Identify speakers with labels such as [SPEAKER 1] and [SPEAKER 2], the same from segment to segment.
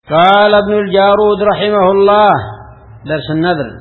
[SPEAKER 1] قال ابن الجارود رحمه الله: درس النذر.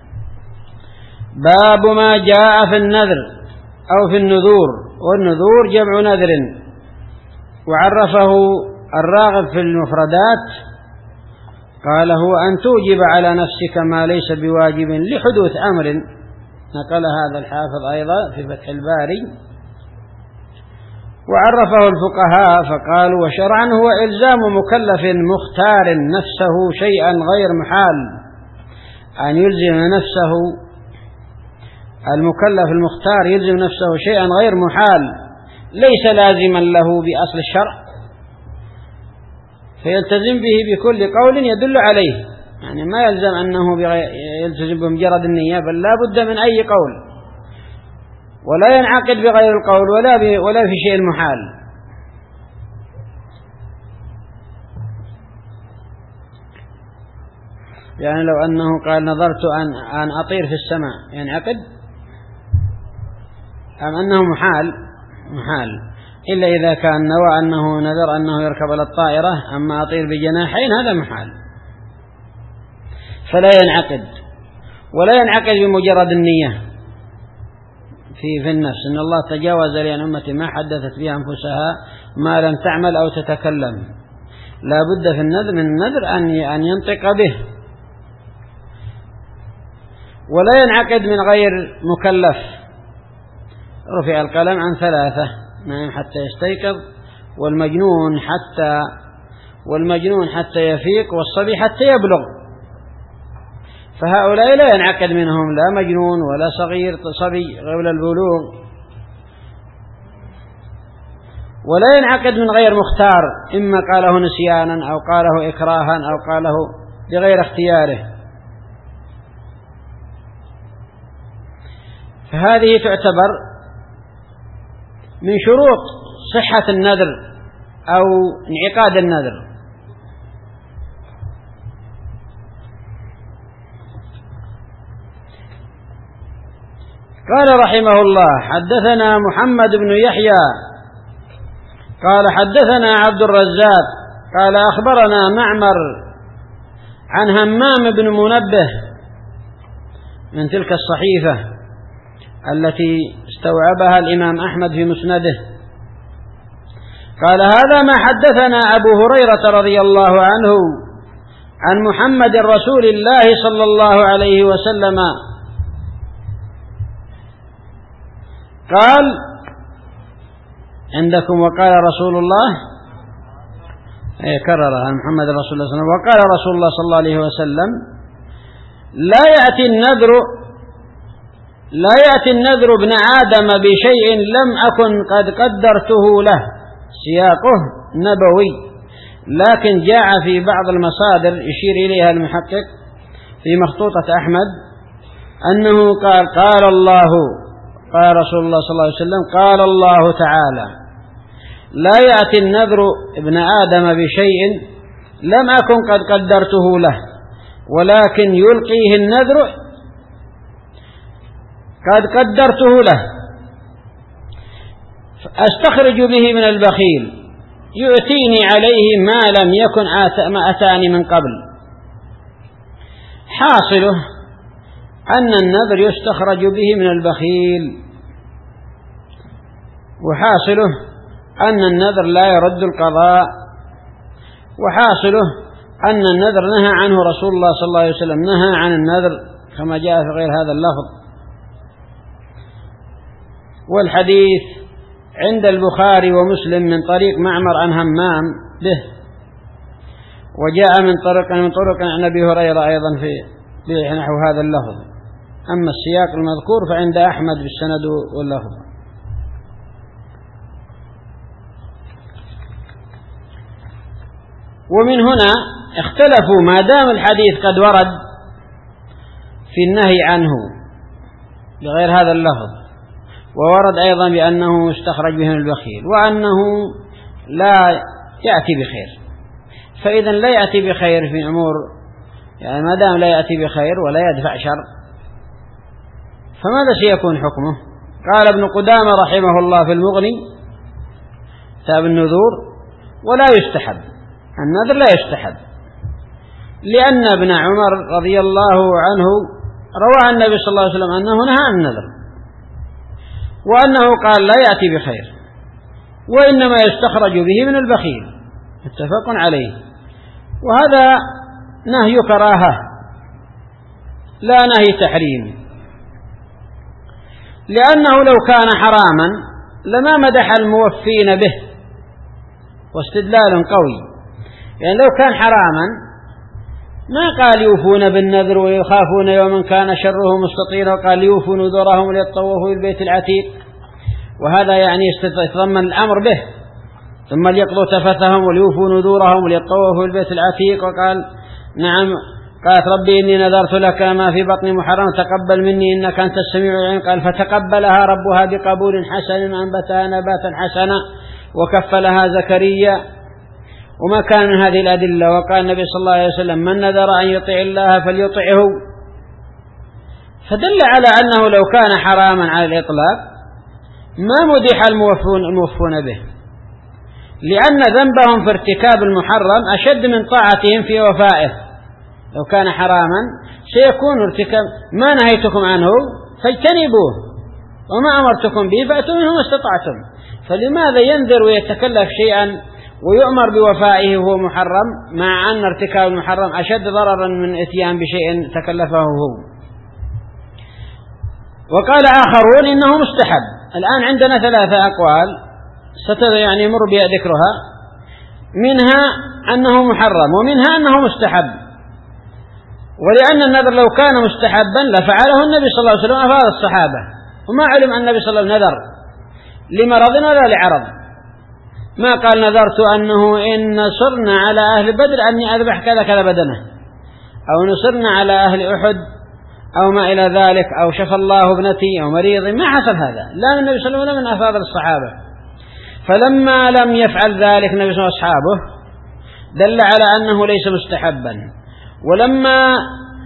[SPEAKER 1] باب ما جاء في النذر أو في النذور، والنذور جمع نذر. وعرفه الراغب في المفردات قال: هو أن توجب على نفسك ما ليس بواجب لحدوث أمر. نقل هذا الحافظ أيضا في فتح الباري. وعرفه الفقهاء فقالوا: وشرعا هو إلزام مكلف مختار نفسه شيئا غير محال، أن يلزم نفسه المكلف المختار يلزم نفسه شيئا غير محال ليس لازما له بأصل الشرع، فيلتزم به بكل قول يدل عليه. يعني ما يلزم أنه يلتزم بمجرد النية، بل لا بد من أي قول، ولا ينعقد بغير القول ولا في شيء المحال. يعني لو أنه قال: نظرت أن أطير في السماء، ينعقد؟ أم أنه محال إلا إذا كان نوى أنه نذر أنه يركب على الطائرة، أما أطير بجناحين هذا محال، فلا ينعقد. ولا ينعقد بمجرد النية في النفس، إن الله تجاوز لأن أمتي ما حدثت بها أنفسها ما لم تعمل أو تتكلم. لا بد في النذر من النذر أن ينطق به. ولا ينعقد من غير مكلف. رفع القلم عن 3: نائم حتى يستيقظ، والمجنون حتى يفيق، والصبي حتى يبلغ. فهؤلاء لا ينعقد منهم لا مجنون ولا صغير صبي قبل البلوغ. ولا ينعقد من غير مختار، إما قاله نسيانا أو قاله إكراها أو قاله بغير اختياره. فهذه تعتبر من شروط صحة النذر أو انعقاد النذر. قال رحمه الله: حدثنا محمد بن يحيى قال حدثنا عبد الرزاق قال أخبرنا معمر عن همام بن منبه من تلك الصحيفة التي استوعبها الإمام أحمد في مسنده. قال: هذا ما حدثنا أبو هريرة رضي الله عنه عن محمد رسول الله صلى الله عليه وسلم قال عندكم: وقال رسول الله، كررها محمد رسول الله صلى الله عليه وسلم، وقال رسول الله صلى الله عليه وسلم: لا يأتي النذر ابن آدم بشيء لم أكن قد قدرته له. سياقه نبوي، لكن جاء في بعض المصادر يشير إليها المحقق في مخطوطة أحمد أنه قال الله، قال رسول الله صلى الله عليه وسلم: قال الله تعالى: لا يأتي النذر ابن آدم بشيء لم أكن قد قدرته له، ولكن يلقيه النذر قد قدرته له، أستخرج به من البخيل يؤتيني عليه ما لم يكن أتاني من قبل. حاصله أن النذر يستخرج به من البخيل، وحاصله أن النذر لا يرد القضاء، وحاصله أن النذر نهى عنه رسول الله صلى الله عليه وسلم، نهى عن النذر كما جاء في غير هذا اللفظ. والحديث عند البخاري ومسلم من طريق معمر عن همام به، وجاء من طرق عن أبي هريرة أيضا في نحو هذا اللفظ. أما السياق المذكور فعند أحمد بالسند واللفظ. ومن هنا اختلفوا ما دام الحديث قد ورد في النهي عنه بغير هذا اللفظ، وورد أيضا بأنه استخرج به من البخيل، وأنه لا يأتي بخير. فإذا لا يأتي بخير في أمور، يعني ما دام لا يأتي بخير ولا يدفع شر، فماذا سيكون حكمه؟ قال ابن قدامة رحمه الله في المغني كتاب النذور: ولا يستحب النذر، لا يستحب، لأن ابن عمر رضي الله عنه روى عن النبي صلى الله عليه وسلم أنه نهى عن النذر، وأنه قال لا يأتي بخير، وإنما يستخرج به من البخيل، متفق عليه. وهذا نهي كراهة لا نهي تحريم، لأنه لو كان حراما لما مدح الموفين به، واستدلال قوي. يعني لو كان حراما ما قال يوفون بالنذر ويخافون يوما كان شره مستطيلا، وقال يوفوا نذورهم ليطوفوا بالبيت العتيق، وهذا يعني يتضمن الأمر به. ثم ليقضوا تفثهم وليوفوا نذورهم وليطوفوا بالبيت العتيق، وقال نعم، قالت ربي إني نذرت لك ما في بطني محرم تقبل مني إنك أنت السميع العليم، قال فتقبلها ربها بقبول حسن وأنبتها نباتا حسنا وكفلها زكريا. وما كان من هذه الأدلة. وقال النبي صلى الله عليه وسلم من نذر أن يطيع الله فليطعه، فدل على أنه لو كان حراما على الإطلاق ما مدح الموفون به، لأن ذنبهم في ارتكاب المحرم أشد من طاعتهم في وفائه. لو كان حراما سيكون ارتكاب ما نهيتكم عنه فاجتنبوه، وما أمرتكم به فأتوا منه ما استطعتم. فلماذا ينذر ويتكلف شيئا ويؤمر بوفائه وهو محرم، مع أن ارتكاب المحرم أشد ضررا من اتيان بشيء تكلفه هو. وقال آخرون إنه مستحب. الآن عندنا 3 أقوال يعني يمر بها ذكرها، منها أنه محرم ومنها أنه مستحب. ولأن النذر لو كان مستحبا لفعله النبي صلى الله عليه وسلم أفعال الصحابة، وما علم أن النبي صلى الله عليه وسلم نذر لمرض ولا لعرض. ما قال نذرت أنه إن نصرنا على أهل بدر أني أذبح كذا كذا بدنه، أو نصرنا على أهل أحد أو ما إلى ذلك، أو شفى الله ابنتي أو مريض. ما حصل هذا لا من النبي صلى الله عليه وسلم من أفاضل الصحابة. فلما لم يفعل ذلك النبي صلى الله عليه وسلم وأصحابه دل على أنه ليس مستحبا. ولما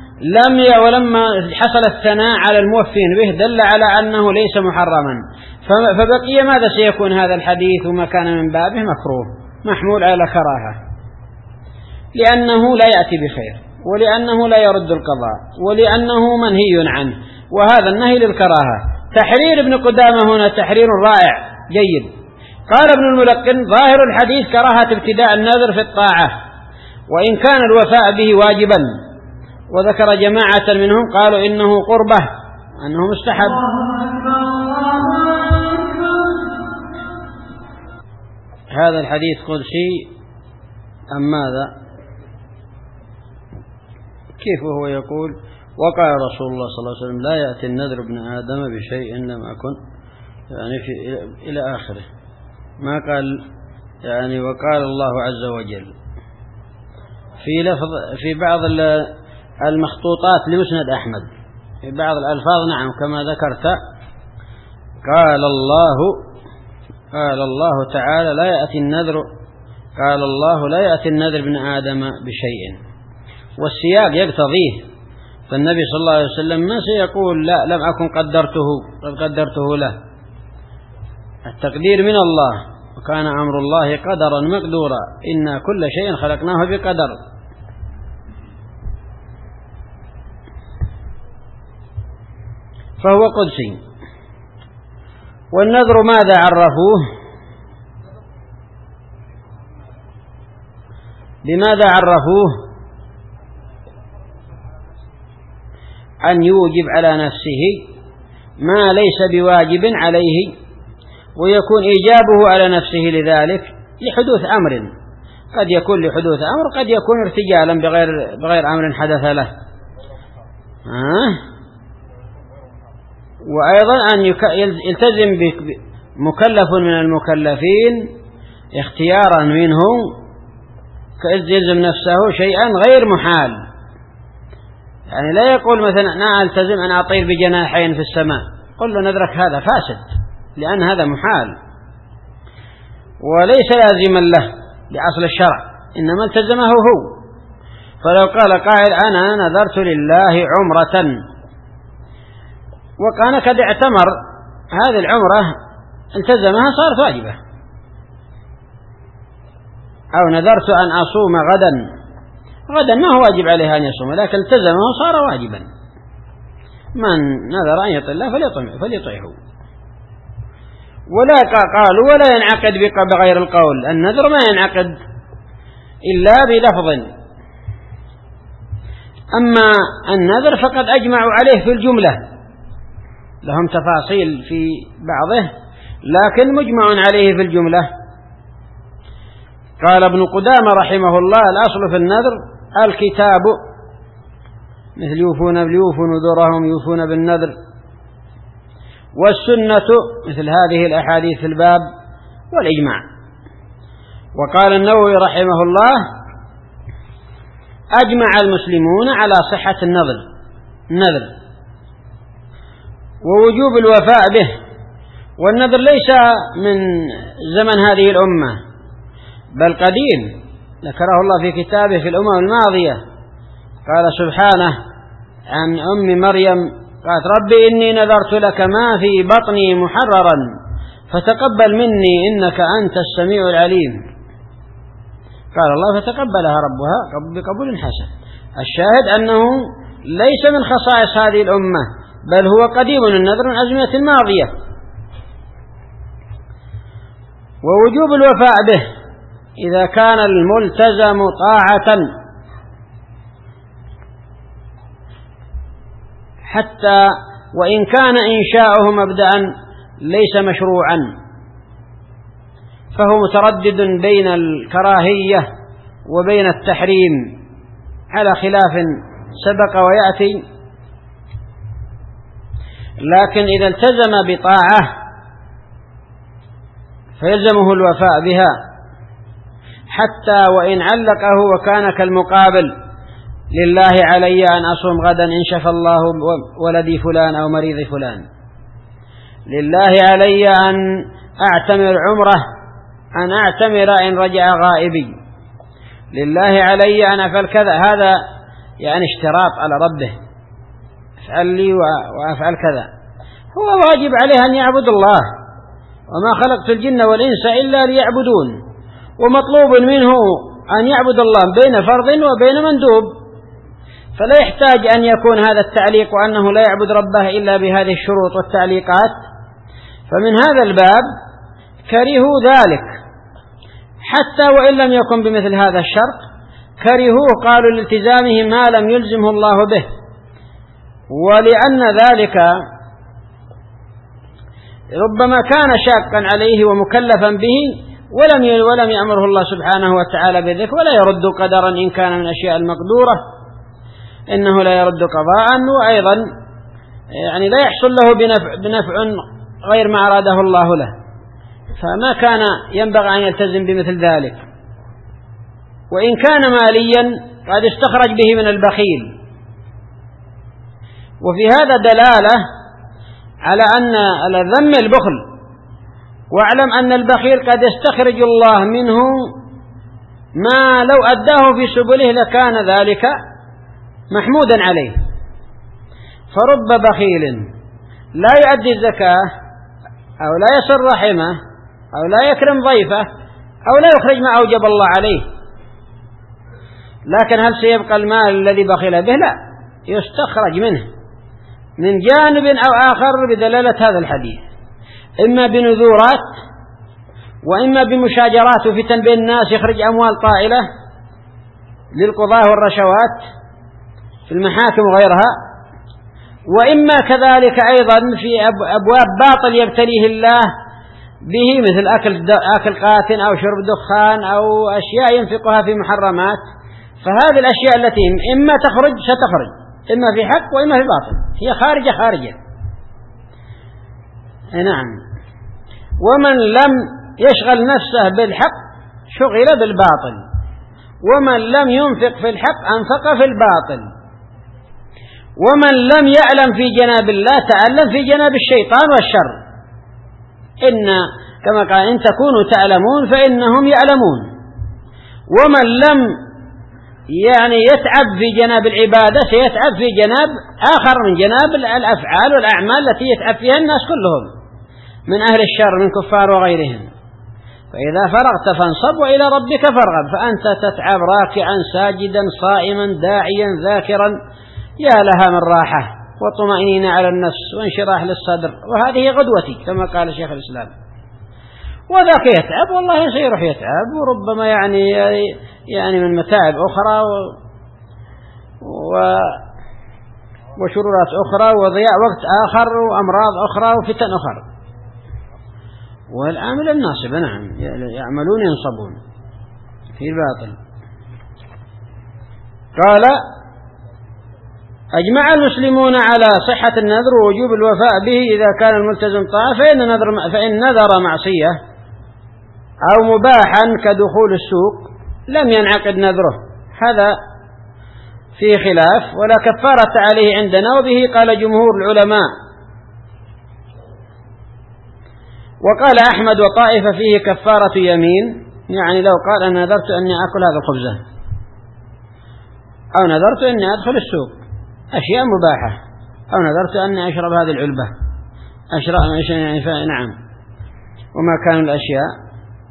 [SPEAKER 1] حصل الثناء على الموفين به دل على أنه ليس محرما. فبقي ماذا سيكون هذا الحديث وما كان من بابه مكروه محمول على كراهة، لأنه لا يأتي بخير، ولأنه لا يرد القضاء، ولأنه منهي عنه، وهذا النهي للكراهة. تحرير ابن قدامة هنا تحرير رائع جيد. قال ابن الملقن ظاهر الحديث كراهة ابتداء النذر في الطاعة، وإن كان الوفاء به واجبا. وذكر جماعة منهم قالوا إنه قربة، أنه مستحب. هذا الحديث قدسي أم ماذا؟ كيف هو يقول وقال رسول الله صلى الله عليه وسلم لا يأتي النذر ابن آدم بشيء لم أكن، يعني إلى آخره. ما قال يعني وقال الله عز وجل في لفظ في بعض المخطوطات لمسند أحمد في بعض الألفاظ نعم كما ذكرت قال الله تعالى لا يأتي النذر، قال الله لا يأتي النذر ابن آدم بشيء، والسياق يقتضيه. فالنبي صلى الله عليه وسلم ما سيقول لا لم أكن قدرته له. التقدير من الله، وكان أمر الله قدرا مقدورا، إنا كل شيء خلقناه بقدر. فهو قدسي. والنذر ماذا عرفوه؟ بماذا عرفوه؟ أن يوجب على نفسه ما ليس بواجب عليه، ويكون إيجابه على نفسه لذلك لحدوث أمر، قد يكون لحدوث أمر، قد يكون ارتجالا بغير أمر حدث له. وأيضا أن يلتزم مكلف من المكلفين اختيارا منه، يلزم نفسه شيئا غير محال. يعني لا يقول مثلا أنا ألتزم أن أطير بجناحين في السماء، قل له نذرك هذا فاسد، لأن هذا محال وليس لازما له لأصل الشرع، إنما التزمه هو. فلو قال قائل أنا نذرت لله عمرة وكان قد اعتمر هذه العمرة التزمها صارت واجبة، أو نذرت أن أصوم غدا غدا ما هو واجب عليه أن يصوم، لكن التزمه صار واجبا. من نذر أن يطع الله فليطعه. ولا قالوا ولا ينعقد بغير القول، النذر ما ينعقد إلا بلفظ. أما النذر فقد أجمعوا عليه في الجملة، لهم تفاصيل في بعضه لكن مجمع عليه في الجملة. قال ابن قدامة رحمه الله: الأصل في النذر الكتاب، مثل يوفون نذورهم يوفون بالنذر، والسنة مثل هذه الأحاديث في الباب، والإجماع. وقال النووي رحمه الله: أجمع المسلمون على صحة النذر ووجوب الوفاء به. والنذر ليس من زمن هذه الأمة بل قديم، ذكره الله في كتابه في الأمم الماضية. قال سبحانه عن أم مريم: قالت ربي إني نذرت لك ما في بطني محررا فتقبل مني إنك أنت السميع العليم. قال الله فتقبلها ربها بقبول حسن. الشاهد أنه ليس من خصائص هذه الأمة بل هو قديم النذر من الأزمنة الماضية. ووجوب الوفاء به إذا كان الملتزم طاعة، حتى وإن كان إنشاؤه مبدأ ليس مشروعا، فهو متردد بين الكراهية وبين التحريم على خلاف سبق ويأتي. لكن إذا التزم بطاعة فيلزمه الوفاء بها، حتى وإن علقه وكان كالمقابل: لله علي أن أصوم غدا إن شفى الله ولدي فلان أو مريضي فلان، لله علي أن أعتمر عمره، أن أعتمر إن رجع غائبي، لله علي أن أفعل كذا. هذا يعني اشتراط على ربه: افعل لي وأفعل كذا. هو واجب عليه أن يعبد الله، وما خلقت الجن والإنس إلا ليعبدون، ومطلوب منه أن يعبد الله بين فرض وبين مندوب، فلا يحتاج أن يكون هذا التعليق وأنه لا يعبد ربه إلا بهذه الشروط والتعليقات. فمن هذا الباب كرهوا ذلك، حتى وإن لم يكن بمثل هذا الشرط كرهوه، قالوا لالتزامه ما لم يلزمه الله به، ولأن ذلك ربما كان شاقا عليه ومكلفا به ولم يأمره الله سبحانه وتعالى بذلك، ولا يرد قدرا إن كان من أشياء المقدورة، إنه لا يرد قضاء، وأيضا يعني لا يحصل له بنفع غير ما أراده الله له، فما كان ينبغي أن يلتزم بمثل ذلك. وإن كان ماليا قد استخرج به من البخيل. وفي هذا دلالة على أن ذم البخل، واعلم أن البخيل قد يستخرج الله منه ما لو أداه في سبله لكان ذلك محمودا عليه. فرب بخيل لا يؤدي الزكاة أو لا يصل رحمه أو لا يكرم ضيفه أو لا يخرج ما أوجب الله عليه، لكن هل سيبقى المال الذي بخل به؟ لا، يستخرج منه من جانب أو آخر بدلالة هذا الحديث، إما بنذورات وإما بمشاجرات وفتن بين الناس يخرج أموال طائلة للقضاء والرشوات في المحاكم وغيرها، وإما كذلك أيضا في أبواب باطل يبتليه الله به، مثل أكل قاتل أو شرب دخان أو أشياء ينفقها في محرمات. فهذه الأشياء التي إما تخرج ستخرج، إما في حق وإما في باطل، هي خارجة. نعم. ومن لم يشغل نفسه بالحق شغل بالباطل، ومن لم ينفق في الحق أنفق في الباطل، ومن لم يعلم في جناب الله تعلم في جناب الشيطان والشر. كما قال: إن تكونوا تعلمون فإنهم يعلمون. ومن لم يتعب في جناب العبادة سيتعب في جناب آخر من جناب الأفعال والأعمال التي يتعب فيها الناس كلهم من أهل الشر من كفار وغيرهم. فإذا فرغت فانصب وإلى ربك فارغب، فأنت تتعب راكعا ساجدا صائما داعيا ذاكرا، يا لها من راحة وطمأنينة على النفس وانشراح للصدر، وهذه غدوتي كما قال شيخ الإسلام. وذاك يتعب والله سيروح يتعب، وربما يعني من متاعب أخرى وشرورات أخرى وضياع وقت آخر وأمراض أخرى وفتن أخرى. والعامل الناصب نعم يعملون ينصبون في الباطل. قال: أجمع المسلمون على صحة النذر ووجوب الوفاء به إذا كان الملتزم طاعة، فإن نذر معصية أو مباحا كدخول السوق لم ينعقد نذره، هذا فيه خلاف ولا كفارة عليه عندنا، وبه قال جمهور العلماء. وقال أحمد وطائفة فيه كفارة يمين، يعني لو قال أنا نذرت أني أكل هذا الخبزة، أو نذرت أني أدخل السوق، أشياء مباحة، أو نذرت أني أشرب هذه العلبة، نعم، وما كانوا الأشياء.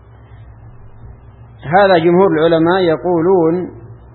[SPEAKER 1] هذا جمهور العلماء يقولون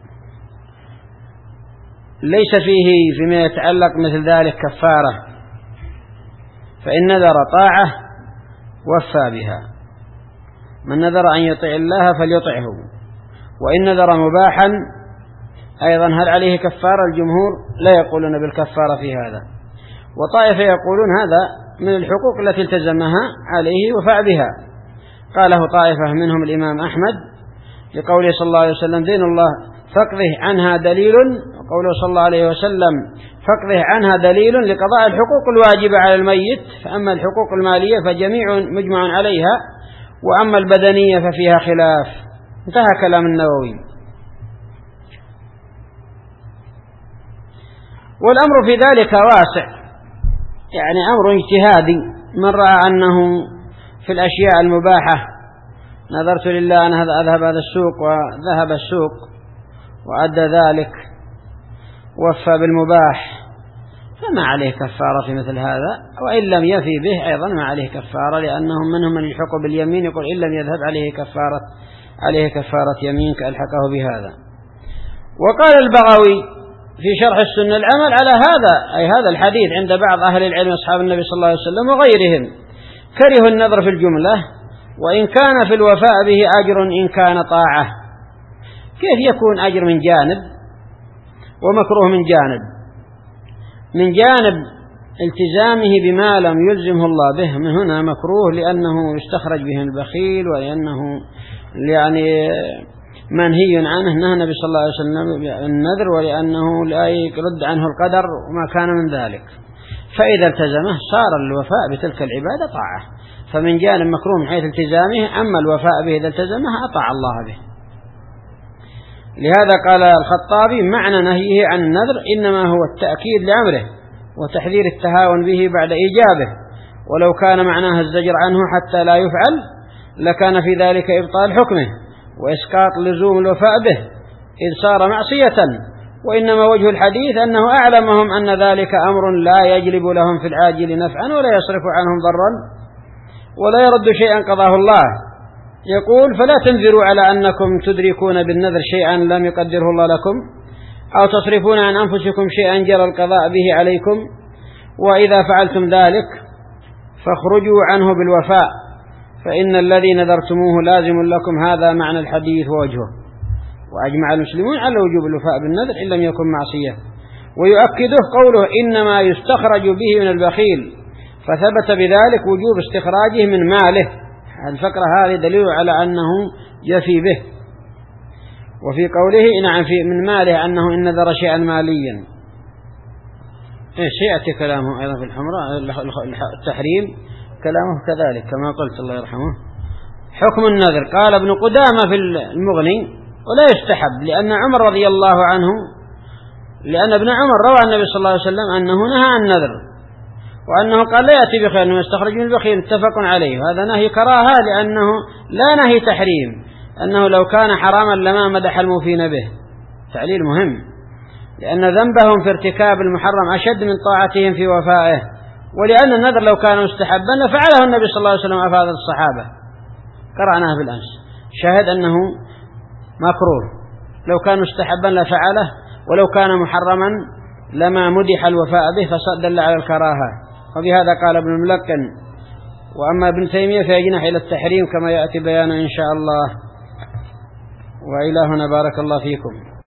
[SPEAKER 1] ليس فيه فيما يتعلق مثل ذلك كفارة، فإن نذر طاعة وفى بها. من نذر أن يطيع الله فليطعه، وإن نذر مباحا أيضا هل عليه كفارة؟ الجمهور لا يقولون بالكفارة في هذا، وطائفة يقولون هذا من الحقوق التي التزمها عليه وفع بها. قاله طائفة منهم الإمام أحمد لقوله صلى الله عليه وسلم: دين الله فاقضه عنها دليل، وقوله صلى الله عليه وسلم: فاقضه عنها دليل لقضاء الحقوق الواجبة على الميت، فأما الحقوق المالية فجميع مجمع عليها، وأما البدنية ففيها خلاف. انتهى كلام النووي. والأمر في ذلك واسع، يعني أمر اجتهادي. من رأى أنه في الأشياء المباحة نذرت لله أن أذهب هذا السوق، وذهب السوق وأدى ذلك وفى بالمباح، فما عليه كفارة في مثل هذا، وإن لم يفي به أيضا ما عليه كفارة، لأنهم منهم من يلحق باليمين يقول إن لم يذهب عليه كفارة يمين كألحقه بهذا. وقال البغوي في شرح السنة: العمل على هذا، أي هذا الحديث، عند بعض أهل العلم أصحاب النبي صلى الله عليه وسلم وغيرهم كرهوا النذر في الجملة، وإن كان في الوفاء به أجر إن كان طاعة. كيف يكون أجر من جانب ومكروه من جانب؟ من جانب التزامه بما لم يلزمه الله به، من هنا مكروه لأنه يستخرج به البخيل، ولأنه يعني منهي عنه، نهى النبي صلى الله عليه وسلم النذر، ولأنه لا يرد عنه القدر وما كان من ذلك. فإذا التزمه صار الوفاء بتلك العبادة طاعة، فمن جانب مكروه من حيث التزامه، أما الوفاء به إذا التزمه أطاع الله به. لهذا قال الخطابي: معنى نهيه عن النذر إنما هو التأكيد لأمره وتحذير التهاون به بعد إيجابه، ولو كان معناه الزجر عنه حتى لا يفعل لكان في ذلك إبطال حكمه وإسقاط لزوم الوفاء به إذ صار معصية. وإنما وجه الحديث أنه أعلمهم أن ذلك أمر لا يجلب لهم في العاجل نفعا ولا يصرف عنهم ضرا ولا يرد شيئا قضاه الله. يقول: فلا تنذروا على أنكم تدركون بالنذر شيئا لم يقدره الله لكم، أو تصرفون عن أنفسكم شيئا جرى القضاء به عليكم، وإذا فعلتم ذلك فاخرجوا عنه بالوفاء، فإن الذي نذرتموه لازم لكم. هذا معنى الحديث ووجهه. وأجمع المسلمون على وجوب الوفاء بالنذر إن لم يكن معصية. ويؤكده قوله: إنما يستخرج به من البخيل، فثبت بذلك وجوب استخراجه من ماله. الفقرة هذه دليل على أنه يفي به. وفي قوله نعم من ماله أنه إن نذر شيئا ماليا. سيأتي كلامه أيضا في الحمراء التحريم، كلامه كذلك كما قلت الله يرحمه. حكم النذر: قال ابن قدامة في المغني: ولا يستحب، لأن عمر رضي الله عنه، لأن ابن عمر روى النبي صلى الله عليه وسلم أنه نهى عن النذر، وأنه قال لا يأتي بخير أنه يستخرج من البخيل، متفق عليه. هذا نهي كراهة، لأنه لا نهي تحريم، أنه لو كان حراما لما مدح الموفين به. تعليل مهم، لأن ذنبهم في ارتكاب المحرم أشد من طاعتهم في وفائه، ولأن النذر لو كان مستحبا لفعله النبي صلى الله عليه وسلم أفاد الصحابة، قرأناه بالأمس، شاهد أنه مكروه، لو كان مستحبا لفعله، ولو كان محرما لما مدح الوفاء به فدل على الكراهة. وبهذا قال ابن الملقن. وأما ابن تيمية فيجنح إلى التحريم كما يأتي بيانه إن شاء الله. وإلى هنا بارك الله فيكم.